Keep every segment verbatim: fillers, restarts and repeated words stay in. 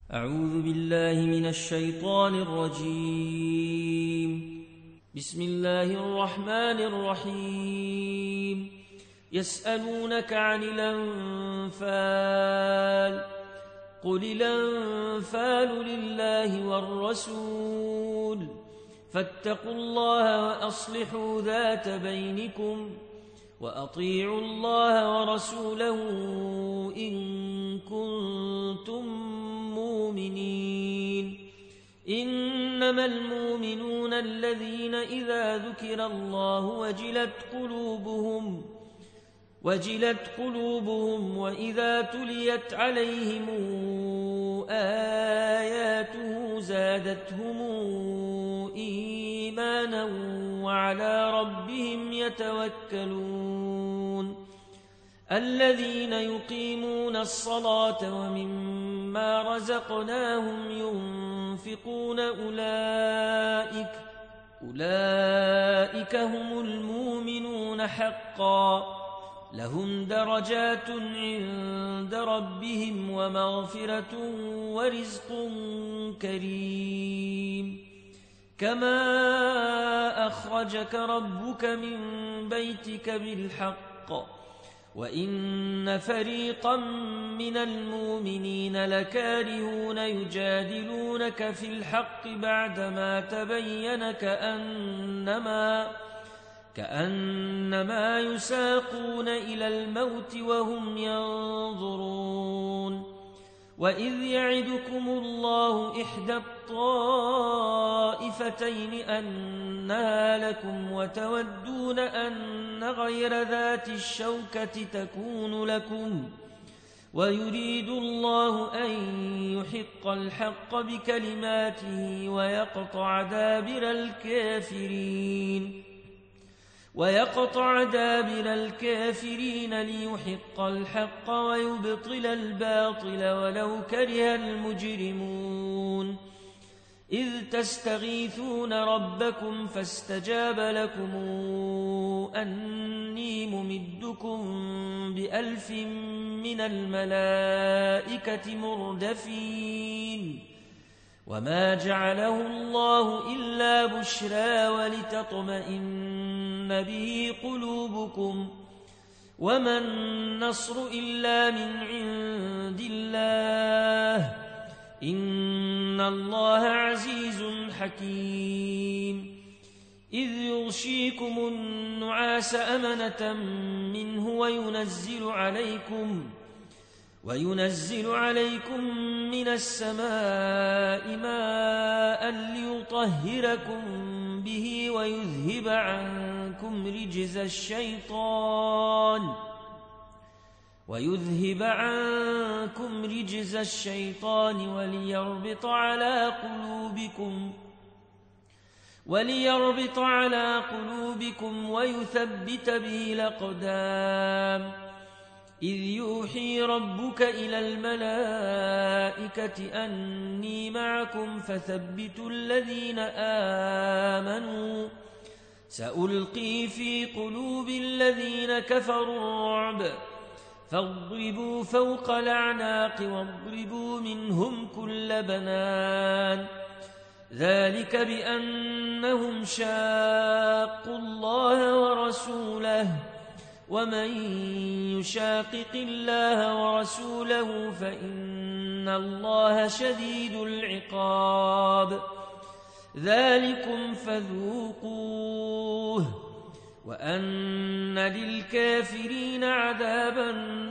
أعوذ بالله من الشيطان الرجيم. بسم الله الرحمن الرحيم. يسألونك عن الأنفال قل الأنفال لله والرسول فاتقوا الله وأصلحوا ذات بينكم وأطيعوا الله ورسوله إن كنتم مؤمنين. إنما المؤمنون الذين إذا ذكر الله وجلت قلوبهم وجلت قلوبهم وإذا تليت عليهم آياته زادتهم إيمانا وعلى ربهم يتوكلون. الذين يقيمون الصلاة ومما رزقناهم ينفقون أولئك أولئك هم المؤمنون حقا لهم درجات عند ربهم ومغفرة ورزق كريم. كما أخرجك ربك من بيتك بالحق وإن فريقا من المؤمنين لكارهون يجادلونك في الحق بعدما تبين كأنما كأنما يساقون إلى الموت وهم ينظرون. وإذ يعدكم الله إحدى الطائفتين أنها لكم وتودون أن غير ذات الشوكة تكون لكم ويريد الله أن يحق الحق بكلماته ويقطع دابر الكافرين ويقطع دابر الكافرين ليحق الحق ويبطل الباطل ولو كره المجرمون. إذ تستغيثون ربكم فاستجاب لكم أني ممدكم بألف من الملائكة مردفين. وما جعله الله إلا بشرى ولتطمئن به قلوبكم وما النصر إلا من عند الله إن الله عزيز حكيم. إذ يغشيكم النعاس أمنة منه وينزل عليكم وينزل عليكم من السماء ماء ليطهركم به ويذهب عنكم رجز الشيطان ويذهب عنكم رجز الشيطان وليربط على قلوبكم وليربط على قلوبكم ويثبت به الأقدام. إذ يوحي ربك إلى الملائكة أني معكم فثبتوا الذين آمنوا سألقي في قلوب الذين كفروا الرعب فاضربوا فوق الأعناق واضربوا منهم كل بنان. ذلك بأنهم شاقوا الله ورسوله ومن يشاقق الله ورسوله فإن الله شديد العقاب. ذلكم فذوقوه وأن للكافرين عذاب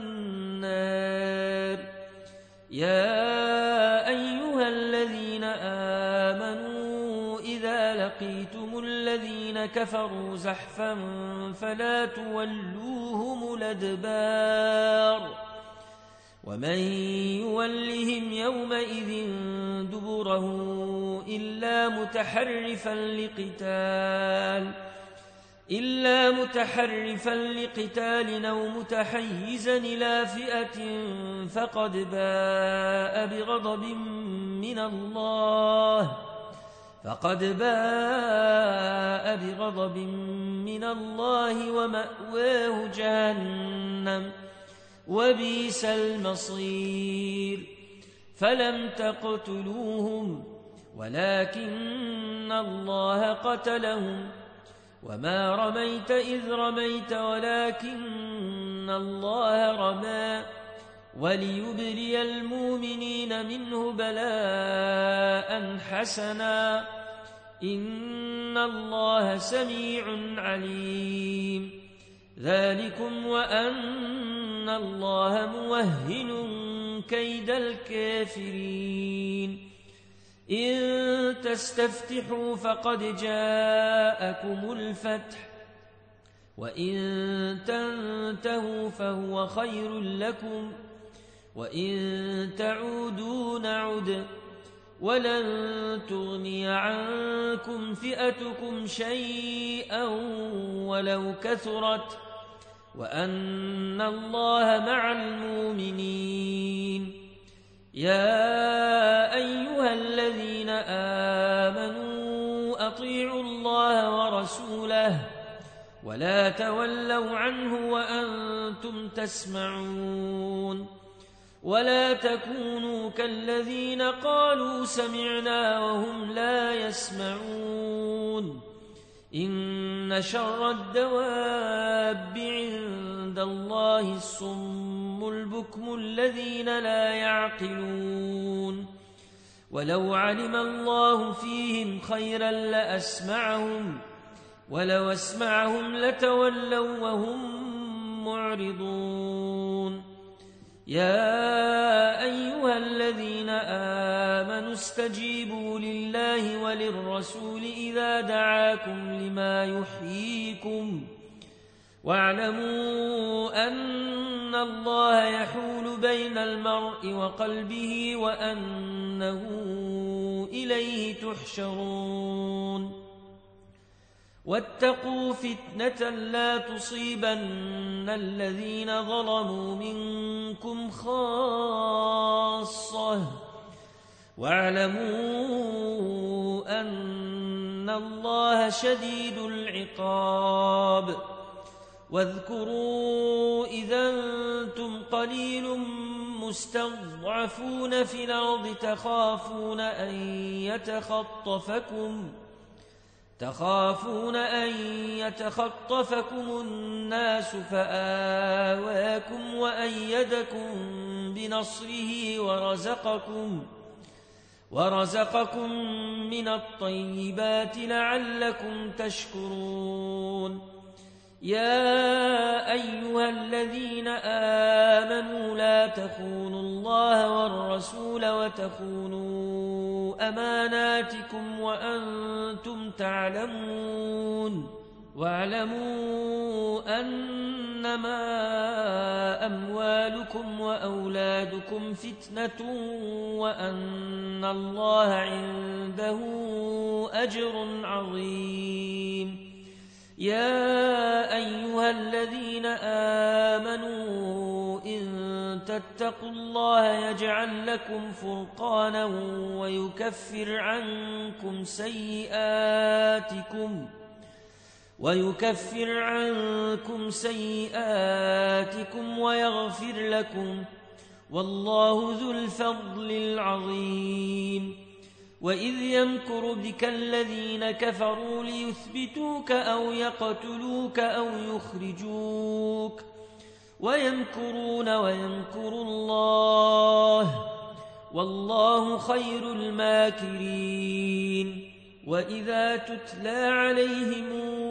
النار. يا أيها الذين آمنوا إذا لقيتم الذين كفروا زحفا فلا تولوهم الأدبار ومن يولهم يومئذ دبره إلا متحرفا لقتال إلا متحرفا لقتال أو متحيزا إلى فئة فقد باء بغضب من الله فقد باء بغضب من الله ومأواه جهنم وبئس المصير. فلم تقتلوهم ولكن الله قتلهم وما رميت إذ رميت ولكن الله رمى وليبلي المؤمنين منه بلاء حسنا إن الله سميع عليم ذلكم وأن الله موهن كيد الكافرين إن تستفتحوا فقد جاءكم الفتح وإن تنتهوا فهو خير لكم وإن تعودوا نعد ولن تغني عنكم فئتكم شيئا ولو كثرت وأن الله مع المؤمنين يا أيها الذين آمنوا أطيعوا الله ورسوله ولا تولوا عنه وأنتم تسمعون ولا تكونوا كالذين قالوا سمعنا وهم لا يسمعون إن شر الدواب عند الله الصم البكم الذين لا يعقلون ولو علم الله فيهم خيرا لأسمعهم ولو أسمعهم لتولوا وهم معرضون يا أيها الذين آمنوا استجيبوا لله وللرسول إذا دعاكم لما يحييكم واعلموا أن الله يحول بين المرء وقلبه وأنه إليه تحشرون واتقوا فتنة لا تصيبن الذين ظلموا منكم خاصة واعلموا أن الله شديد العقاب واذكروا إذا أنتم قليل مستضعفون في الأرض تخافون أن يتخطفكم تخافون أن يتخطفكم الناس فآواكم وأيدكم بنصره ورزقكم ورزقكم من الطيبات لعلكم تشكرون يا أيها الذين آمنوا لا تخونوا الله والرسول وتخونوا أماناتكم وأنتم تعلمون واعلموا أنما أموالكم وأولادكم فتنة وأن الله عنده أجر عظيم يا أيها الذين آمنوا إن تتقوا الله يجعل لكم فرقانا ويكفر عنكم سيئاتكم ويكفر عنكم سيئاتكم ويغفر لكم والله ذو الفضل العظيم وإذ يمكر بك الذين كفروا ليثبتوك أو يقتلوك أو يخرجوك ويمكرون ويمكر الله والله خير الماكرين وإذا تتلى عليهم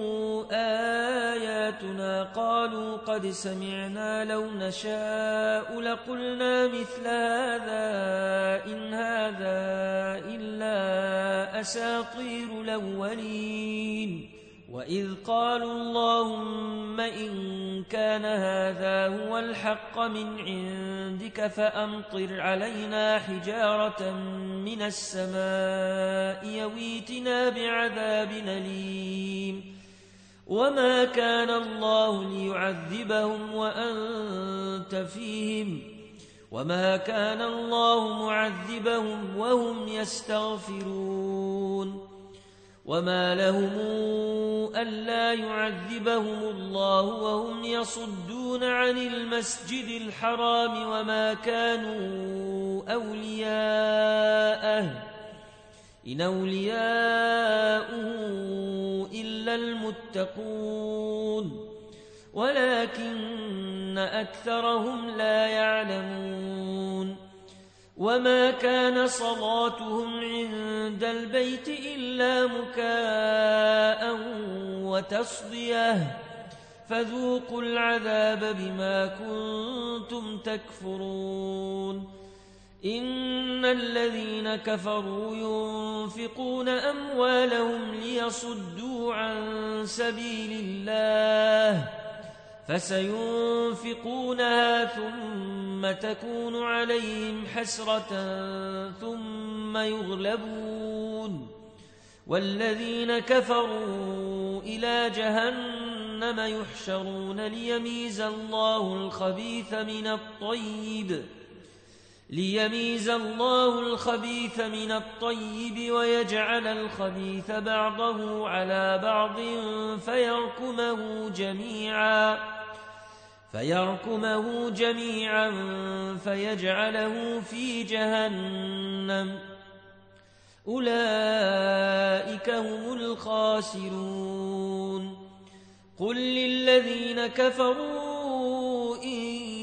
آياتنا قالوا قد سمعنا لو نشاء لقلنا مثل هذا إن هذا إلا أساطير الأولين وإذ قالوا اللهم إن كان هذا هو الحق من عندك فأمطر علينا حجارة من السماء يويتنا بعذاب أليم وما كان الله ليعذبهم وأنت فيهم وما كان الله معذبهم وهم يستغفرون وما لهم ألا يعذبهم الله وهم يصدون عن المسجد الحرام وما كانوا أولياءه إن أولياؤه إلا المتقون ولكن أكثرهم لا يعلمون وما كان صلاتهم عند البيت إلا مكاء وتصديه فذوقوا العذاب بما كنتم تكفرون إن الذين كفروا ينفقون أموالهم ليصدوا عن سبيل الله فسينفقونها ثم تكون عليهم حسرة ثم يغلبون والذين كفروا إلى جهنم يحشرون ليميز الله الخبيث من الطيب ليميز الله الخبيث من الطيب ويجعل الخبيث بعضه على بعض فيركمه جميعا فيركمه جميعا فيجعله في جهنم أولئك هم الخاسرون قل للذين كفروا إن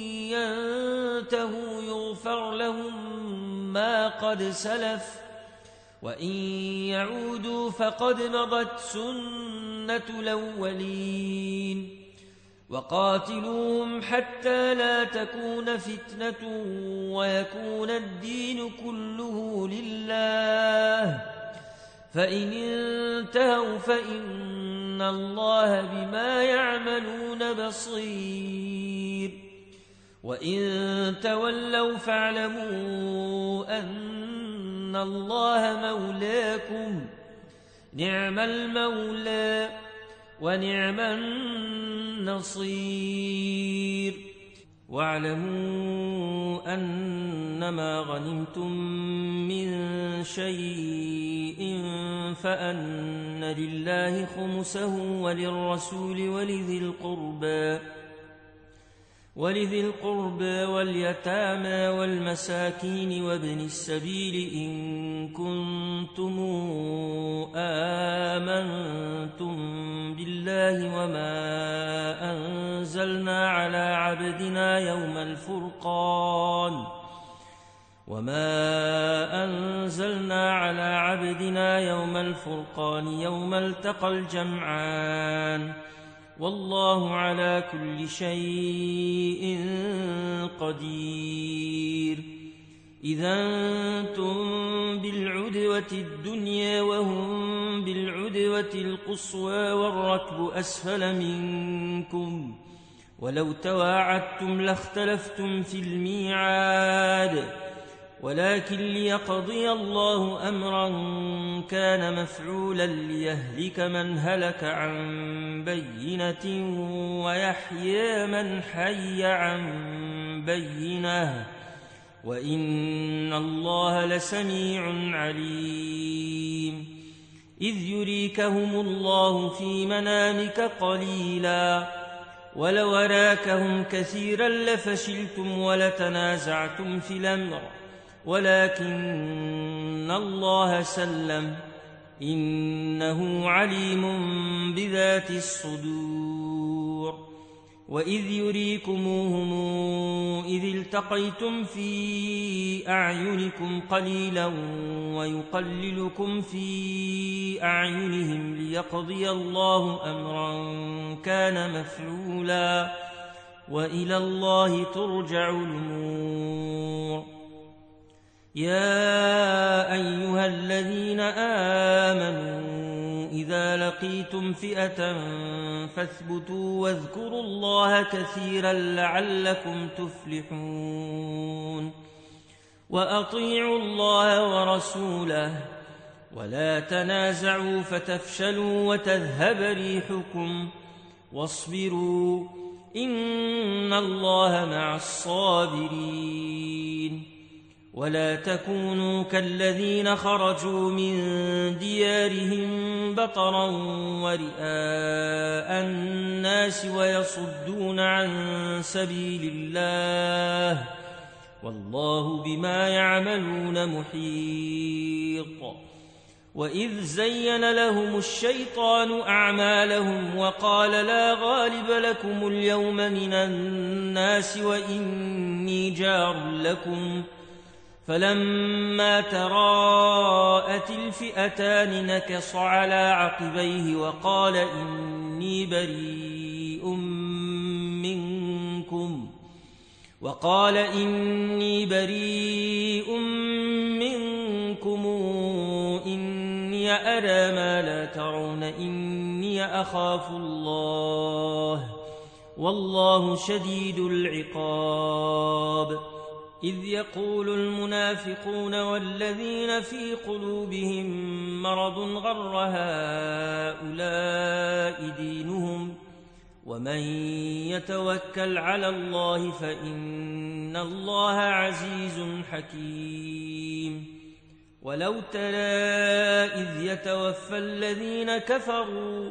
ينتهوا يغفر لهم ما قد سلف وإن يعودوا فقد مضت سنة الأولين وقاتلوهم حتى لا تكون فتنة ويكون الدين كله لله فإن انتهوا فإن الله بما يعملون بصير وإن تولوا فاعلموا أن الله مولاكم نعم المولى ونعم النصير واعلموا أنما غنمتم من شيء فأن لله خمسه وللرسول ولذي القربى ولذي القربى واليتامى والمساكين وابن السبيل إن كنتم آمنتم بالله وما أنزلنا على عبدنا يوم الفرقان وما أنزلنا على عبدنا يوم الفرقان يوم التقى الجمعان والله على كل شيء قدير إذا أنتم بالعدوة الدنيا وهم بالعدوة القصوى والركب أسفل منكم ولو تواعدتم لاختلفتم في الميعاد ولكن ليقضي الله أمرا كان مفعولا ليهلك من هلك عن بينة ويحيى من حي عن بينة وإن الله لسميع عليم إذ يريكهم الله في منامك قليلا ولو أراكهم كثيرا لفشلتم ولتنازعتم في الأمر ولكن الله سلم إنه عليم بذات الصدور وإذ يريكموهم إذ التقيتم في أعينكم قليلا ويقللكم في أعينهم ليقضي الله أمرا كان مفعولا وإلى الله ترجع الأمور يا أيها الذين آمنوا إذا لقيتم فئة فاثبتوا واذكروا الله كثيرا لعلكم تفلحون وأطيعوا الله ورسوله ولا تنازعوا فتفشلوا وتذهب ريحكم واصبروا إن الله مع الصابرين ولا تكونوا كالذين خرجوا من ديارهم بطرا ورئاء الناس ويصدون عن سبيل الله والله بما يعملون محيط. وإذ زين لهم الشيطان أعمالهم وقال لا غالب لكم اليوم من الناس وإني جار لكم فلما تراءت الفئتان نكص على عقبيه وقال إني بريء منكم وقال إني بريء منكم إني أرى ما لا ترون إني أخاف الله والله شديد العقاب. إذ يقول المنافقون والذين في قلوبهم مرض غر هؤلاء دينهم ومن يتوكل على الله فإن الله عزيز حكيم. ولو ترى إذ يتوفى الذين كفروا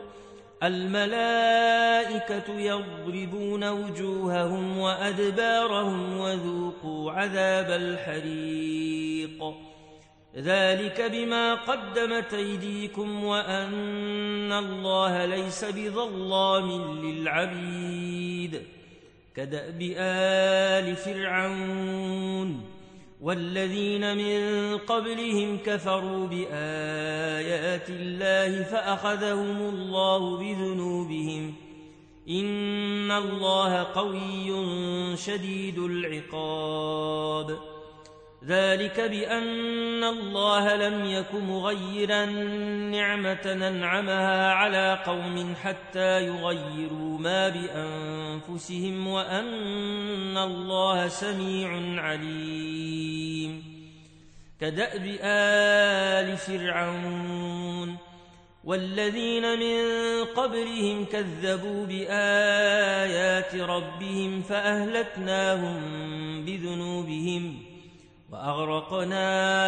الملائكة يضربون وجوههم وأدبارهم وذوقوا عذاب الحريق ذلك بما قدمت أيديكم وأن الله ليس بظلام للعبيد. كدأب آل فرعون والذين من قبلهم كفروا بآيات الله فأخذهم الله بذنوبهم إن الله قوي شديد العقاب. ذلك بأن الله لم يك مغيرا نعمة أنعمها على قوم حتى يغيروا ما بأنفسهم وأن الله سميع عليم. كدأب آل فرعون والذين من قبلهم كذبوا بآيات ربهم فأهلكناهم بذنوبهم وأغرقنا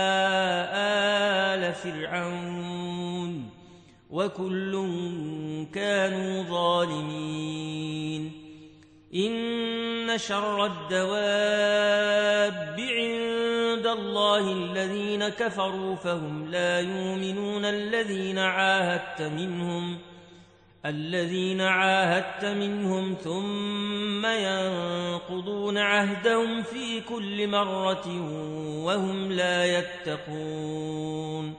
آل فرعون وكل كانوا ظالمين. إن شر الدواب عند الله الذين كفروا فهم لا يؤمنون الذين عاهدت منهم الذين عاهدت منهم ثم ينقضون عهدهم في كل مرة وهم لا يتقون.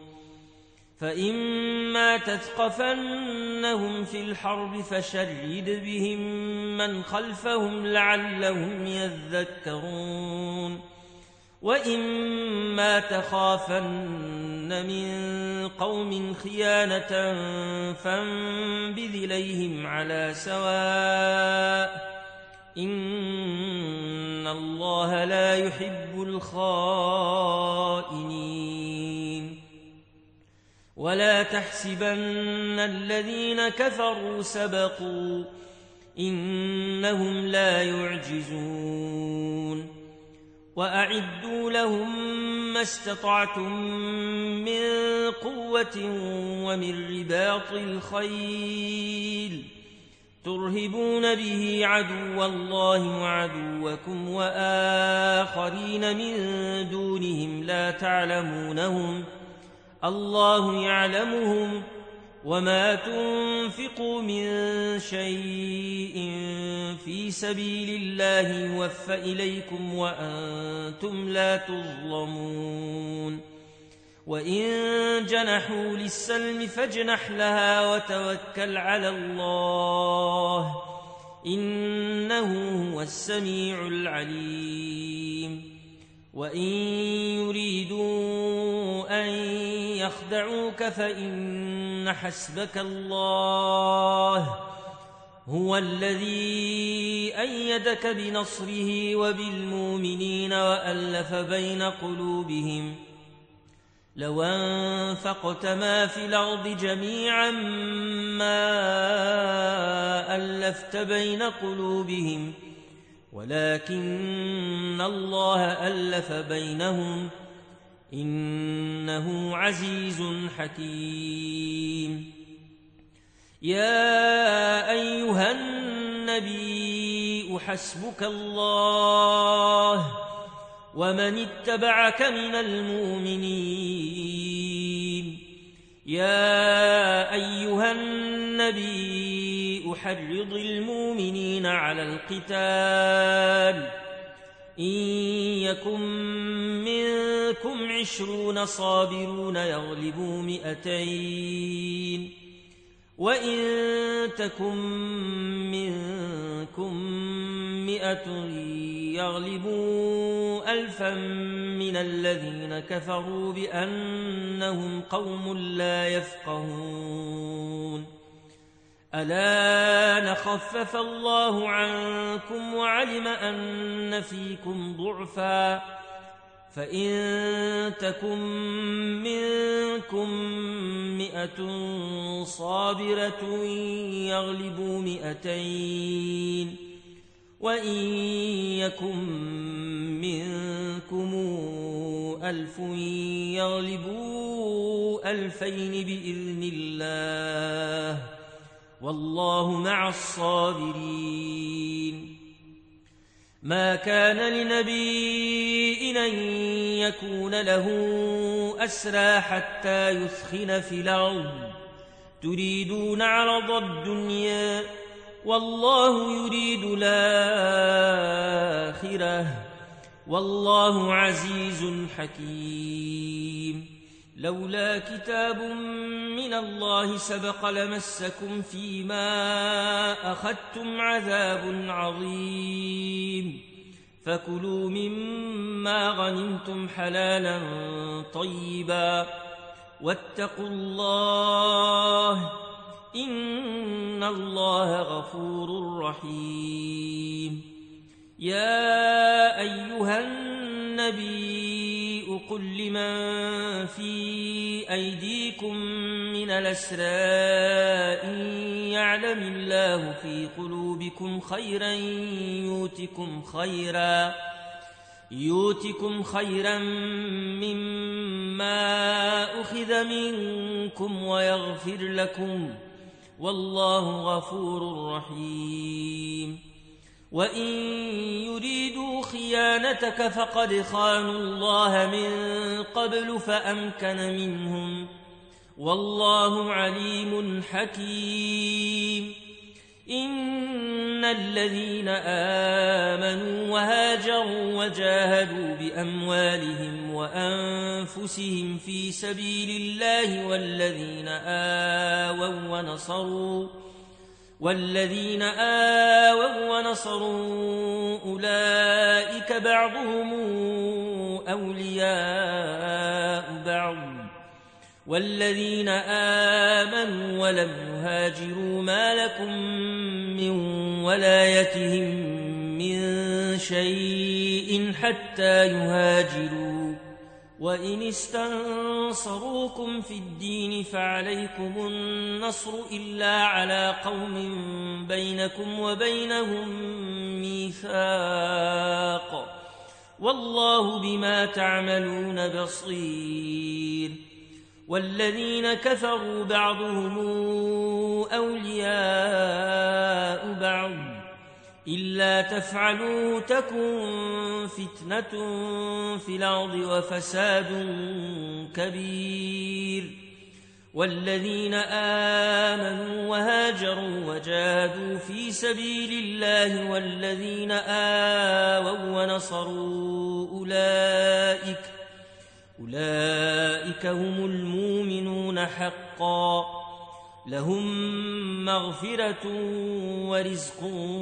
فإما تثقفنهم في الحرب فشرد بهم من خلفهم لعلهم يذكرون. وإما تخافن من قوم خيانة فانبذ إليهم على سواء إن الله لا يحب الخائنين. ولا تحسبن الذين كفروا سبقوا إنهم لا يعجزون. وأعدوا لهم ما استطعتم من قوة ومن رباط الخيل ترهبون به عدو الله وعدوكم وآخرين من دونهم لا تعلمونهم الله يعلمهم وما تنفقوا من شيء في سبيل الله يوفى إليكم وأنتم لا تظلمون. وإن جنحوا للسلم فاجنح لها وتوكل على الله إنه هو السميع العليم. وإن يريدوا أن يخدعوك فإن حسبك الله هو الذي أيدك بنصره وبالمؤمنين وألف بين قلوبهم لو أنفقت ما في الأرض جميعا ما ألفت بين قلوبهم ولكن الله ألف بينهم إنه عزيز حكيم. يا أيها النبي حسبك الله ومن اتبعك من المؤمنين. يا أيها النبي حرض المؤمنين على القتال إن يكن منكم عشرون صابرون يغلبوا مئتين وإن تكن منكم مئة يغلبوا ألفا من الذين كفروا بأنهم قوم لا يفقهون. الآن خفف الله عنكم وعلم أن فيكم ضعفا فإن تكن منكم مئة صابرة يغلبوا مئتين وإن يكن منكم ألف يغلبوا ألفين بإذن الله والله مع الصابرين. ما كان لنبي أن يكون له أسرى حتى يثخن في الأرض تريدون عرض الدنيا والله يريد الآخرة والله عزيز حكيم. لولا كتاب من الله سبق لمسكم فيما أخذتم عذاب عظيم فكلوا مما غنمتم حلالا طيبا واتقوا الله إن الله غفور رحيم. يا أيها النبي قل لمن في أيديكم من الأسرى إن يعلم الله في قلوبكم خيرا يؤتكم خيرا يؤتكم خيرا مما أخذ منكم ويغفر لكم والله غفور رحيم. وإن يريدوا خيانتك فقد خانوا الله من قبل فأمكن منهم والله عليم حكيم. إن الذين آمنوا وهاجروا وجاهدوا بأموالهم وأنفسهم في سبيل الله والذين آووا ونصروا والذين آووا ونصروا أولئك بعضهم أولياء بعض والذين آمنوا ولم يهاجروا ما لكم من ولايتهم من شيء حتى يهاجروا وإن استنصروكم في الدين فعليكم النصر إلا على قوم بينكم وبينهم ميثاق والله بما تعملون بصير. والذين كفروا بعضهم أولياء بعض إلا تفعلوا تكن فتنة في الأرض وفساد كبير. والذين آمنوا وهاجروا وجاهدوا في سبيل الله والذين آووا ونصروا أولئك أولئك هم المؤمنون حقا لهم مغفرة ورزق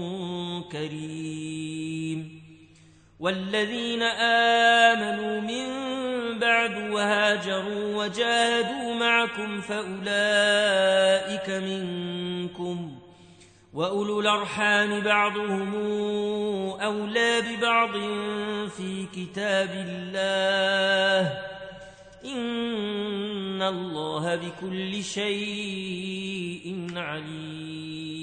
كريم. والذين آمنوا من بعد وهاجروا وجاهدوا معكم فأولئك منكم وأولو الأرحام بعضهم أولى ببعض في كتاب الله إن الله بكل شيء عليم.